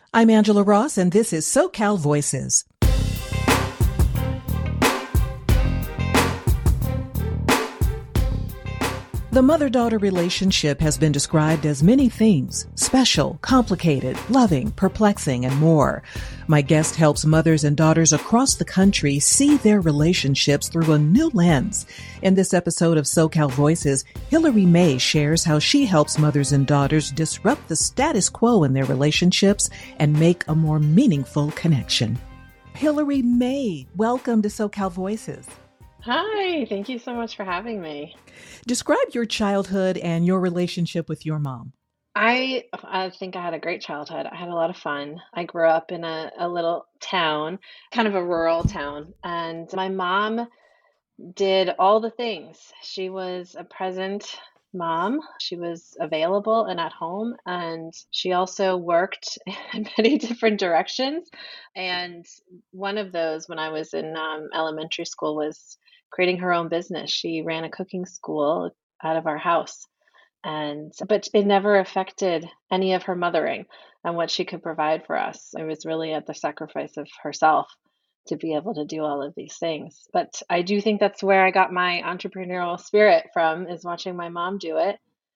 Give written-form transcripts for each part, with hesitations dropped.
I'm Angela Ross, and this is SoCal Voices. The mother-daughter relationship has been described as many things: special, complicated, loving, perplexing, and more. My guest helps mothers and daughters across the country see their relationships through a new lens. In this episode of SoCal Voices, Hillary May shares how she helps mothers and daughters disrupt the status quo in their relationships and make a more meaningful connection. Hillary May, welcome to SoCal Voices. Hi, thank you so much for having me. Describe your childhood and your relationship with your mom. I think I had a great childhood. I had a lot of fun. I grew up in a little town, kind of a rural town, and my mom did all the things. She was a present mom. She was available and at home, and she also worked in many different directions. And one of those, when I was in elementary school, was creating her own business. She ran a cooking school out of our house. But it never affected any of her mothering and what she could provide for us. It was really at the sacrifice of herself to be able to do all of these things. But I do think that's where I got my entrepreneurial spirit from, is watching my mom do it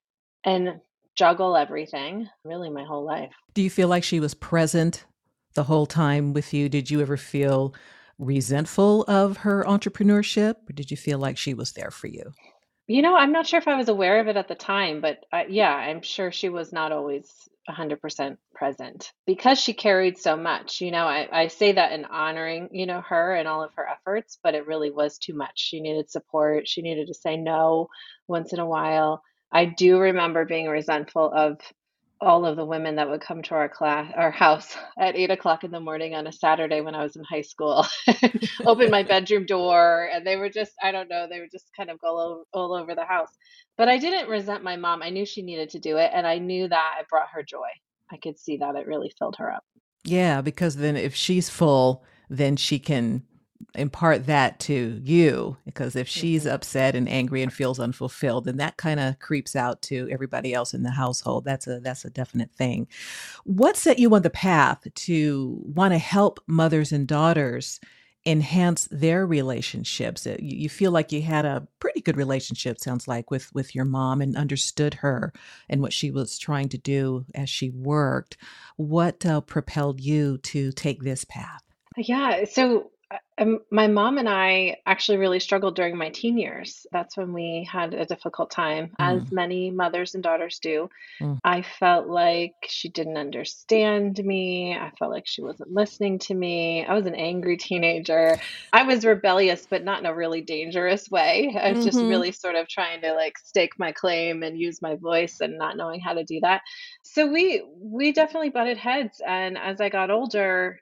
and juggle everything really my whole life. Do you feel like she was present the whole time with you? Did you ever feel resentful of her entrepreneurship, or did you feel like she was there for you? I'm not sure if I was aware of it at the time, but yeah, I'm sure she was not always 100% present because she carried so much. I say that in honoring, her and all of her efforts, but it really was too much. She needed support. She needed to say no once in a while. I do remember being resentful of all of the women that would come to our house at 8 o'clock in the morning on a Saturday when I was in high school, open my bedroom door, and they were just, I don't know, they would just kind of go all over the house. But I didn't resent my mom. I knew she needed to do it, and I knew that it brought her joy. I could see that it really filled her up. Yeah, because then if she's full, then she can impart that to you, because if she's upset and angry and feels unfulfilled, then that kind of creeps out to everybody else in the household. That's a definite thing. What set you on the path to want to help mothers and daughters enhance their relationships? You feel like you had a pretty good relationship, sounds like, with your mom, and understood her and what she was trying to do as she worked. What propelled you to take this path? Yeah, so my mom and I actually really struggled during my teen years. That's when we had a difficult time, as Mm, many mothers and daughters do. mm. I felt like she didn't understand me. I felt like she wasn't listening to me. I was an angry teenager. I was rebellious, but not in a really dangerous way. I was just Mm-hmm. really sort of trying to like stake my claim and use my voice and not knowing how to do that. So we definitely butted heads. And as I got older,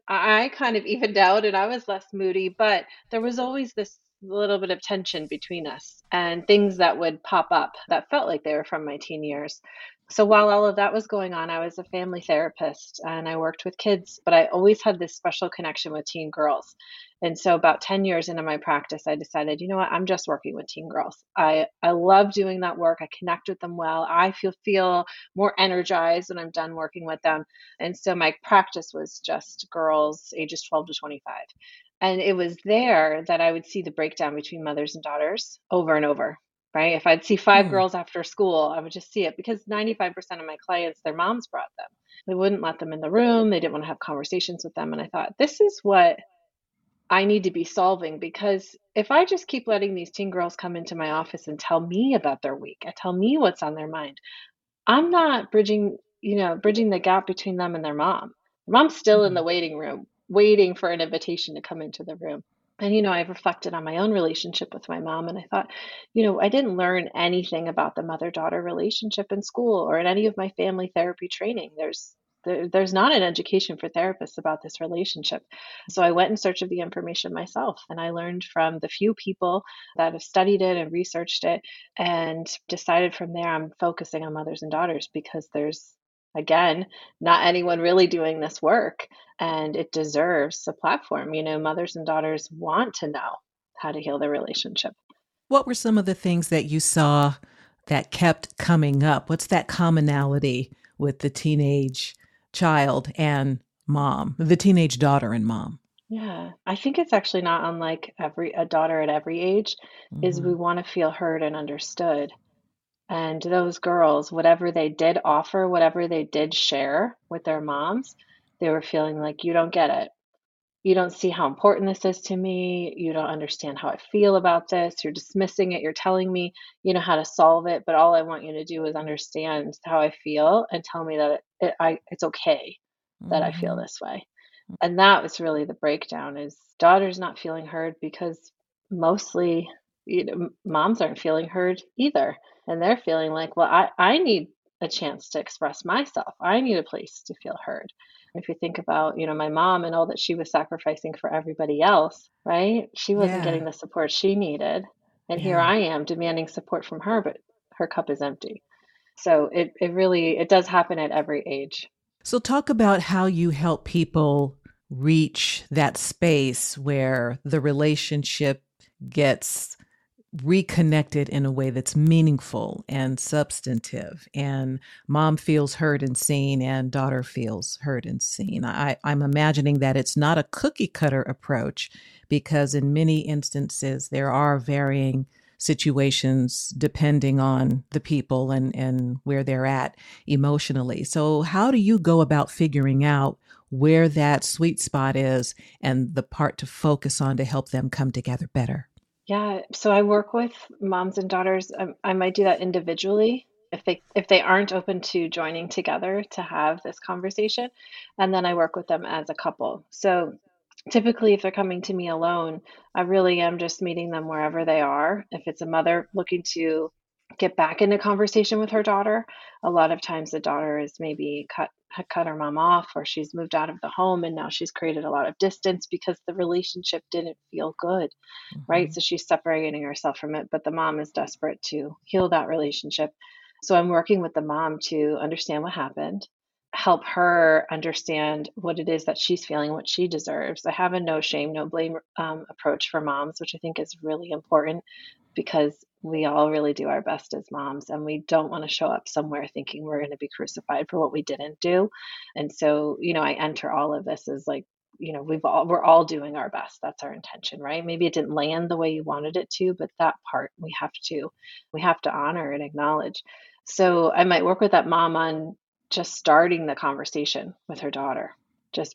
I kind of evened out and I was less moody, but there was always this little bit of tension between us and things that would pop up that felt like they were from my teen years. So while all of that was going on, I was a family therapist and I worked with kids, but I always had this special connection with teen girls. And so about 10 years into my practice, I decided, you know what, I'm just working with teen girls. I love doing that work. I connect with them well. I feel more energized when I'm done working with them. And so my practice was just girls ages 12 to 25. And it was there that I would see the breakdown between mothers and daughters over and over, right? If I'd see five Hmm. girls after school, I would just see it because 95% of my clients, their moms brought them. They wouldn't let them in the room. They didn't want to have conversations with them. And I thought, this is what I need to be solving, because if I just keep letting these teen girls come into my office and tell me about their week and tell me what's on their mind, I'm not bridging the gap between them and their mom. Mom's still in the waiting room, waiting for an invitation to come into the room. And, I've reflected on my own relationship with my mom, and I thought, I didn't learn anything about the mother-daughter relationship in school or in any of my family therapy training. There's not an education for therapists about this relationship. So I went in search of the information myself, and I learned from the few people that have studied it and researched it, and decided from there I'm focusing on mothers and daughters because there's, again, not anyone really doing this work, and it deserves a platform. Mothers and daughters want to know how to heal their relationship. What were some of the things that you saw that kept coming up? What's that commonality with the teenage child and mom, the teenage daughter and mom? Yeah, I think it's actually not unlike every a daughter at every age is we Hmm. want to feel heard and understood. And those girls, whatever they did offer, whatever they did share with their moms, they were feeling like, you don't get it. You don't see how important this is to me. You don't understand how I feel about this. You're dismissing it. You're telling me you know how to solve it, but all I want you to do is understand how I feel and tell me that it's okay that I feel Hmm. this way. And that was really the breakdown is daughters not feeling heard because mostly, moms aren't feeling heard either. And they're feeling like, well, I need a chance to express myself. I need a place to feel heard. If you think about, my mom and all that she was sacrificing for everybody else, right? She wasn't Yeah. getting the support she needed. And here Yeah. I am demanding support from her, but her cup is empty. So it really it does happen at every age. So, talk about how you help people reach that space where the relationship gets reconnected in a way that's meaningful and substantive, and mom feels heard and seen, and daughter feels heard and seen. I'm imagining that it's not a cookie cutter approach because, in many instances, there are varying situations depending on the people and where they're at emotionally. So, how do you go about figuring out where that sweet spot is and the part to focus on to help them come together better? Yeah, so I work with moms and daughters. I might do that individually if they aren't open to joining together to have this conversation, and then I work with them as a couple. So typically, if they're coming to me alone, I really am just meeting them wherever they are. If it's a mother looking to get back into conversation with her daughter, a lot of times the daughter is maybe had cut her mom off or she's moved out of the home and now she's created a lot of distance because the relationship didn't feel good, right? Mhm. So she's separating herself from it, but the mom is desperate to heal that relationship. So I'm working with the mom to understand what happened, help her understand what it is that she's feeling, what she deserves. I have a no shame, no blame approach for moms, which I think is really important because we all really do our best as moms and we don't want to show up somewhere thinking we're going to be crucified for what we didn't do. And so, I enter all of this as like, we're all doing our best. That's our intention, right? Maybe it didn't land the way you wanted it to, but that part we have to honor and acknowledge. So I might work with that mom on just starting the conversation with her daughter, just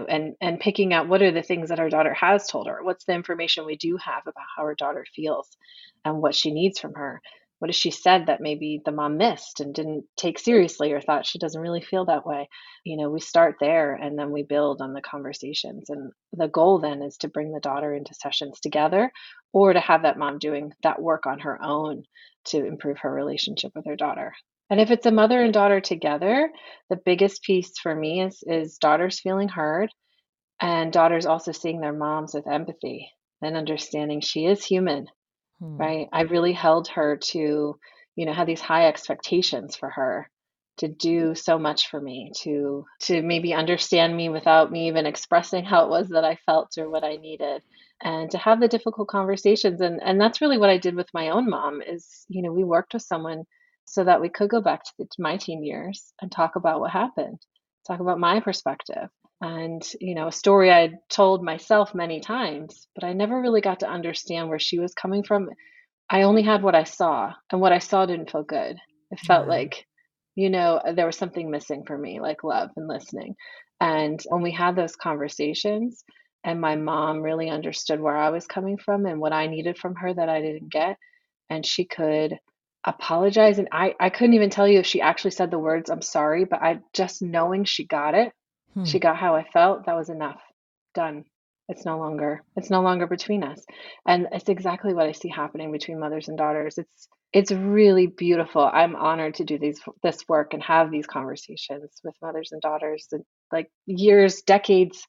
and picking out what are the things that her daughter has told her, what's the information we do have about how her daughter feels and what she needs from her, what has she said that maybe the mom missed and didn't take seriously or thought she doesn't really feel that way. We start there and then we build on the conversations, and the goal then is to bring the daughter into sessions together or to have that mom doing that work on her own to improve her relationship with her daughter. And if it's a mother and daughter together, the biggest piece for me is daughters feeling heard and daughters also seeing their moms with empathy and understanding she is human, Hmm. right? I really held her to, have these high expectations for her to do so much for me, to maybe understand me without me even expressing how it was that I felt or what I needed, and to have the difficult conversations. And that's really what I did with my own mom is, we worked with someone so that we could go back to my teen years and talk about what happened, talk about my perspective. And, a story I'd told myself many times, but I never really got to understand where she was coming from. I only had what I saw, and what I saw didn't feel good. It felt Yeah. like, there was something missing for me, like love and listening. And when we had those conversations, and my mom really understood where I was coming from and what I needed from her that I didn't get, and she could apologize. And I couldn't even tell you if she actually said the words, I'm sorry, but I just knowing she got it, Hmm. she got how I felt, that was enough. Done. It's no longer between us. And it's exactly what I see happening between mothers and daughters. It's really beautiful. I'm honored to do this work and have these conversations with mothers and daughters and like years, decades,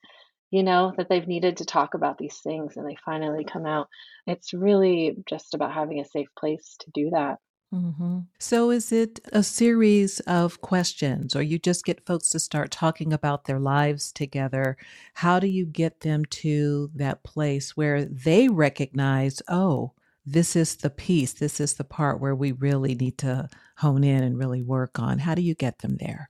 that they've needed to talk about these things and they finally come out. It's really just about having a safe place to do that. Hmm. So, is it a series of questions, or you just get folks to start talking about their lives together? How do you get them to that place where they recognize, oh, this is the piece, this is the part where we really need to hone in and really work on? How do you get them there?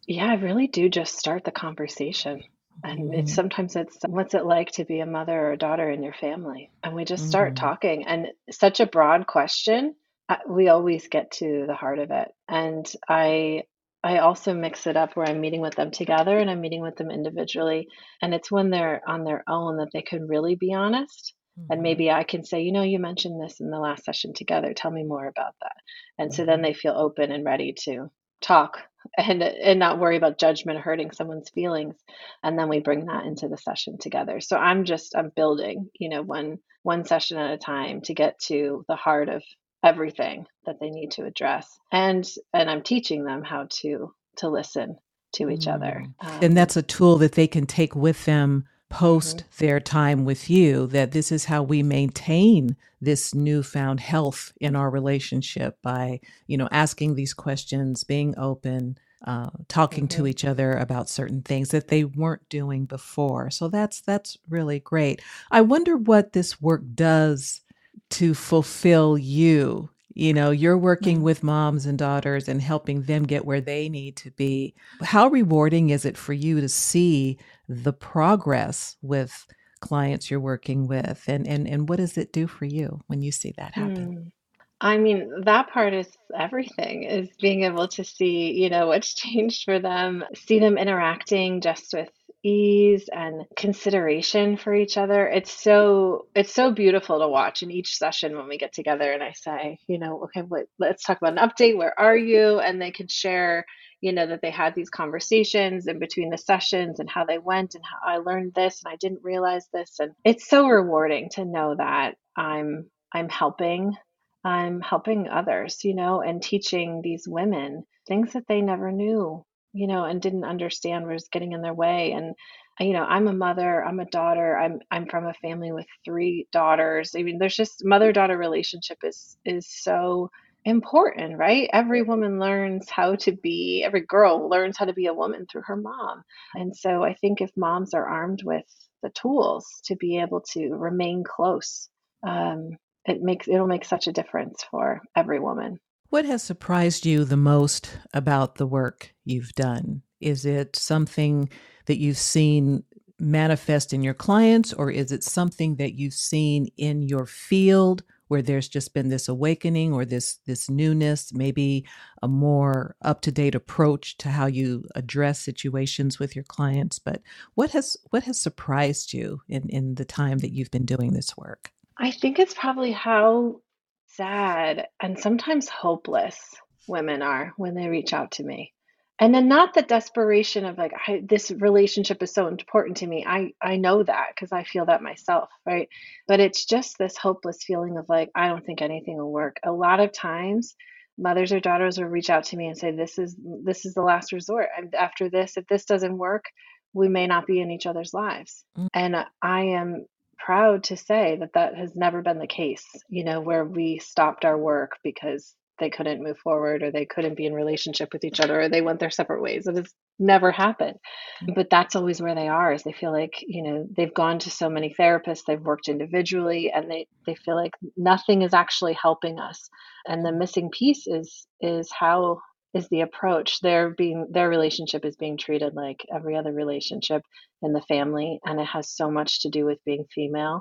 Yeah, I really do just start the conversation. And Hmm. sometimes it's what's it like to be a mother or a daughter in your family? And we just start Hmm. talking. And such a broad question, we always get to the heart of it. And I also mix it up where I'm meeting with them together and I'm meeting with them individually. And it's when they're on their own that they can really be honest. And Hmm. maybe I can say, you mentioned this in the last session together. Tell me more about that. And so then Hmm. they feel open and ready to talk and not worry about judgment or hurting someone's feelings, and then we bring that into the session together. So I'm building, one session at a time to get to the heart of everything that they need to address, and I'm teaching them how to listen to each other. Mm. And that's a tool that they can take with them Mhm, post their time with you, that this is how we maintain this newfound health in our relationship by, asking these questions, being open, talking to mhm. each other about certain things that they weren't doing before. So that's really great. I wonder what this work does to fulfill you. You're working Mm. with moms and daughters and helping them get where they need to be. How rewarding is it for you to see the progress with clients you're working with, and what does it do for you when you see that happen? Hmm. I mean, that part is everything, is being able to see, what's changed for them, see them interacting just with ease and consideration for each other. It's so beautiful to watch in each session when we get together and I say, okay, let's talk about an update. Where are you? And they can share, that they had these conversations in between the sessions and how they went and how I learned this and I didn't realize this. And it's so rewarding to know that I'm helping others, and teaching these women things that they never knew, and didn't understand was getting in their way. And I'm a mother, I'm a daughter, I'm from a family with three daughters. I mean, there's just mother-daughter relationship is so important, right? Every girl learns how to be a woman through her mom. And so I think if moms are armed with the tools to be able to remain close, um, it'll make such a difference for every woman. What has surprised you the most about the work you've done? Is it something that you've seen manifest in your clients, or is it something that you've seen in your field where there's just been this awakening or this newness, maybe a more up-to-date approach to how you address situations with your clients? But what has surprised you in the time that you've been doing this work? I think it's probably how sad and sometimes hopeless women are when they reach out to me. And then not the desperation of like, this relationship is so important to me. I know that because I feel that myself, right? But it's just this hopeless feeling of like, I don't think anything will work. A lot of times, mothers or daughters will reach out to me and say, this is the last resort. And after this, if this doesn't work, we may not be in each other's lives. And I am proud to say that that has never been the case, where we stopped our work because they couldn't move forward or they couldn't be in relationship with each other or they went their separate ways. It has never happened. But that's always where they are, is they feel like, they've gone to so many therapists, they've worked individually, and they feel like nothing is actually helping us. And the missing piece is how is the approach. Their relationship is being treated like every other relationship in the family, and it has so much to do with being female,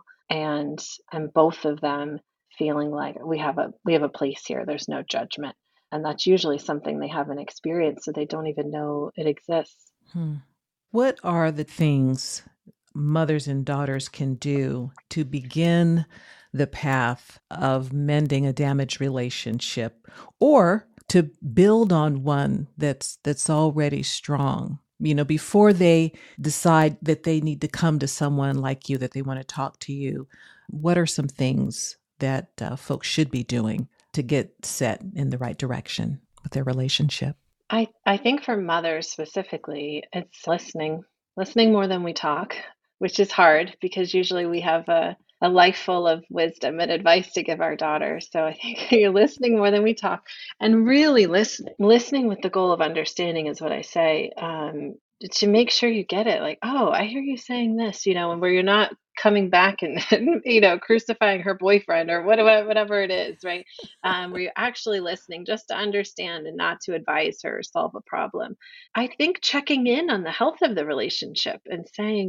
and both of them feeling like we have a place here, there's no judgment, and that's usually something they haven't experienced, so they don't even know it exists. Hmm. What are the things mothers and daughters can do to begin the path of mending a damaged relationship or to build on one that's already strong? Before they decide that they need to come to someone like you, that they want to talk to you, what are some things that folks should be doing to get set in the right direction with their relationship? I think for mothers specifically, it's listening more than we talk, which is hard because usually we have a life full of wisdom and advice to give our daughters. So I think you're listening more than we talk, and really listening with the goal of understanding is what I say. to make sure you get it, like, "Oh, I hear you saying this," and where you're not coming back and, crucifying her boyfriend or whatever it is, right? Where you're actually listening just to understand and not to advise her or solve a problem. I think checking in on the health of the relationship and saying,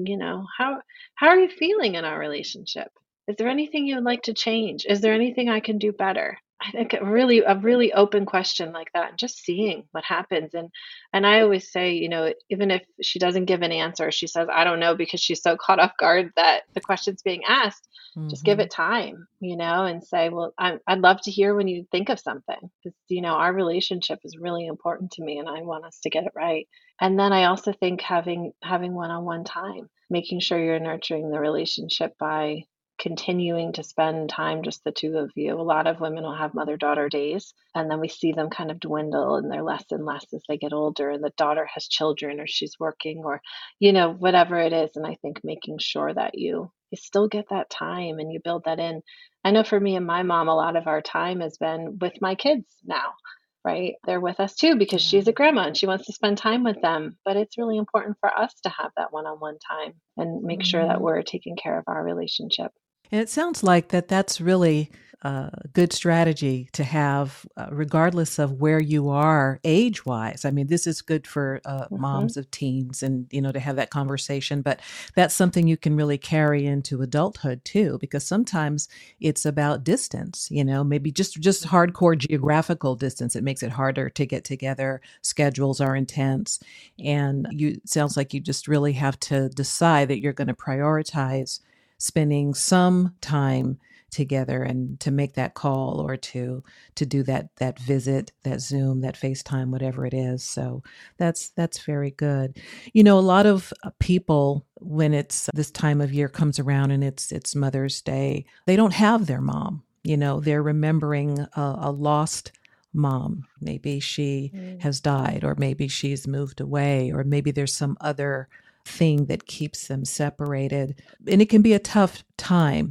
"How are you feeling in our relationship? Is there anything you would like to change? Is there anything I can do better?" I think a really open question like that, and just seeing what happens. And I always say, even if she doesn't give an answer, she says, "I don't know," because she's so caught off guard that the question's being asked. Just give Hmm. it time, and say, "Well, I'd love to hear when you think of something, because, our relationship is really important to me and I want us to get it right." And then I also think having one-on-one time, making sure you're nurturing the relationship by continuing to spend time just the two of you. A lot of women will have mother-daughter days, and then we see them kind of dwindle, and they're less and less as they get older, and the daughter has children or she's working, or whatever it is. And I think making sure that you still get that time and you build that in. I know for me and my mom, a lot of our time has been with my kids now, right? They're with us too because Yeah. she's a grandma and she wants to spend time with them. But it's really important for us to have that one-on-one time and make sure that Hmm. we're taking care of our relationship. And it sounds like that's really a good strategy to have, regardless of where you are age wise. I mean, this is good for Hmm. moms of teens, and to have that conversation. But that's something you can really carry into adulthood too, because sometimes it's about distance. Maybe just hardcore geographical distance. It makes it harder to get together. Schedules are intense, and sounds like you just really have to decide that you're going to prioritize spending some time together and to make that call or to do that visit, that Zoom, that FaceTime, whatever it is. So that's very good. A lot of people, when it's this time of year comes around and it's Mother's Day, they don't have their mom. They're remembering a lost mom. Maybe she Mm. has died, or maybe she's moved away, or maybe there's some other thing that keeps them separated. And it can be a tough time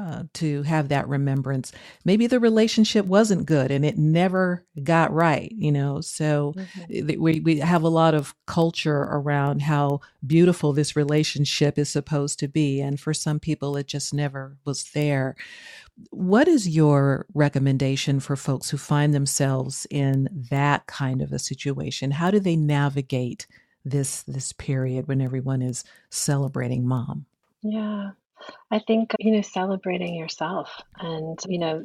to have that remembrance. Maybe the relationship wasn't good and it never got right. So Mhm. we have a lot of culture around how beautiful this relationship is supposed to be. And for some people, it just never was there. What is your recommendation for folks who find themselves in that kind of a situation? How do they navigate this period when everyone is celebrating mom? Yeah. I think, celebrating yourself, and,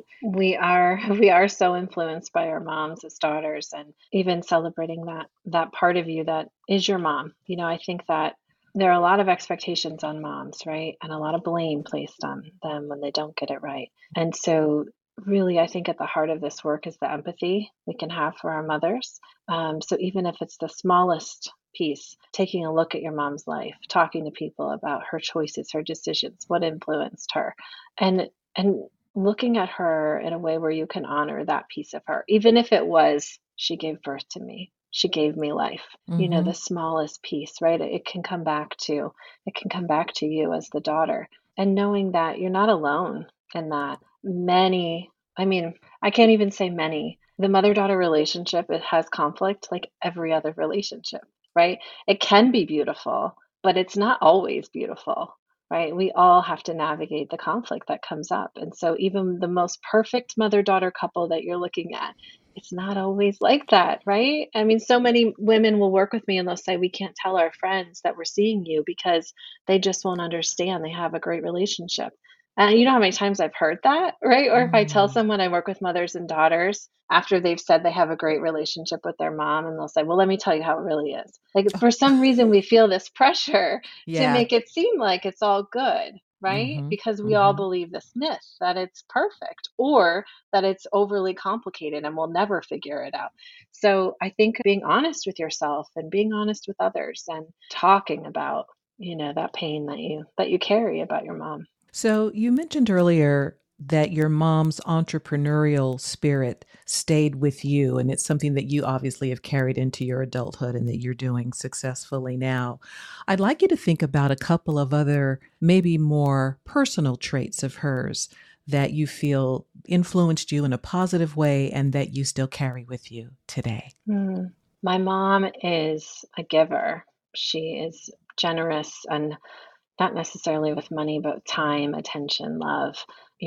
we are so influenced by our moms as daughters, and even celebrating that part of you that is your mom. I think that there are a lot of expectations on moms, right? And a lot of blame placed on them when they don't get it right. And so really, I think at the heart of this work is the empathy we can have for our mothers. So even if it's the smallest piece, taking a look at your mom's life, talking to people about her choices, her decisions, what influenced her, and looking at her in a way where you can honor that piece of her, even if it was she gave birth to me, she gave me life. Mm-hmm. The smallest piece, right? It can come back to you as the daughter, and knowing that you're not alone in that. I mean, I can't even say many. The mother-daughter relationship, it has conflict like every other relationship, right? It can be beautiful, but it's not always beautiful, right? We all have to navigate the conflict that comes up. And so even the most perfect mother-daughter couple that you're looking at, it's not always like that, right? I mean, so many women will work with me and they'll say, "We can't tell our friends that we're seeing you because they just won't understand. They have a great relationship." And you know how many times I've heard that, right? Or if I tell Mm. someone I work with mothers and daughters after they've said they have a great relationship with their mom, and they'll say, "Well, let me tell you how it really is." Like, for some reason, we feel this pressure to Yeah. make it seem like it's all good, right? Mm-hmm. Because we all Mm-hmm. believe this myth that it's perfect, or that it's overly complicated and we'll never figure it out. So I think being honest with yourself and being honest with others and talking about, that pain that you carry about your mom. So you mentioned earlier that your mom's entrepreneurial spirit stayed with you, and it's something that you obviously have carried into your adulthood and that you're doing successfully now. I'd like you to think about a couple of other, maybe more personal traits of hers that you feel influenced you in a positive way and that you still carry with you today. Hmm. My mom is a giver. She is generous, and not necessarily with money, but time, attention, love.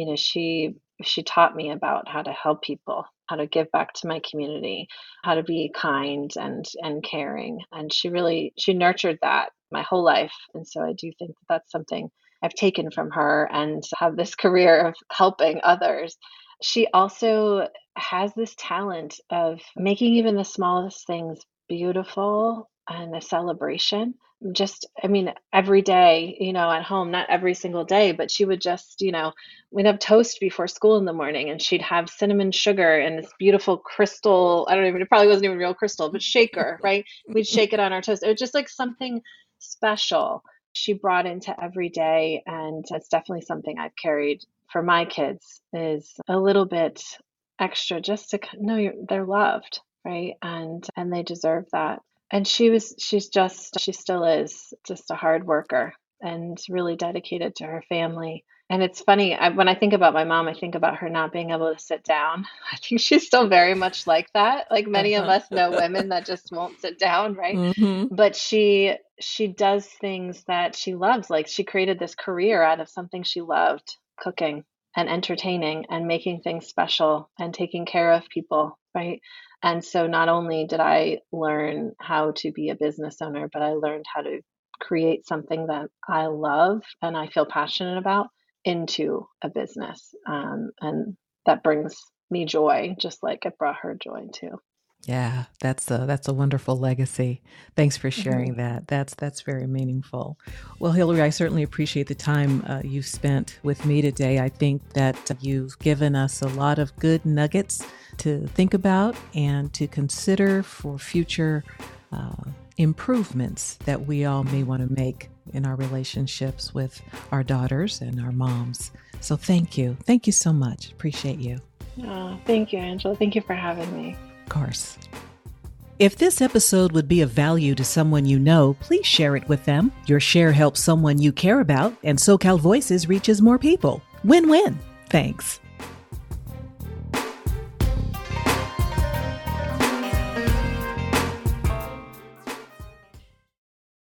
She taught me about how to help people, how to give back to my community, how to be kind and caring. And she nurtured that my whole life. And so I do think that that's something I've taken from her and have this career of helping others. She also has this talent of making even the smallest things beautiful and a celebration. Just, I mean, every day, at home, not every single day, but she would just, we'd have toast before school in the morning, and she'd have cinnamon sugar and this beautiful crystal, I don't even, it probably wasn't even real crystal, but shaker, right? We'd shake it on our toast. It was just like something special she brought into every day. And it's definitely something I've carried for my kids, is a little bit extra just to know they're loved, right? And they deserve that. And she still is just a hard worker and really dedicated to her family. And it's funny, when I think about my mom, I think about her not being able to sit down. I think she's still very much like that. Like many of us know women that just won't sit down, right? Mm-hmm. But she does things that she loves. Like she created this career out of something she loved, cooking and entertaining and making things special and taking care of people, right? And so not only did I learn how to be a business owner, but I learned how to create something that I love and I feel passionate about into a business. And that brings me joy, just like it brought her joy too. Yeah, that's a wonderful legacy. Thanks for sharing that. That's very meaningful. Well, Hillary, I certainly appreciate the time you've spent with me today. I think that you've given us a lot of good nuggets to think about and to consider for future improvements that we all may want to make in our relationships with our daughters and our moms. So thank you. Thank you so much. Appreciate you. Oh, thank you, Angela. Thank you for having me. Of course. If this episode would be of value to someone you know, please share it with them. Your share helps someone you care about, and SoCal Voices reaches more people. Win-win. Thanks.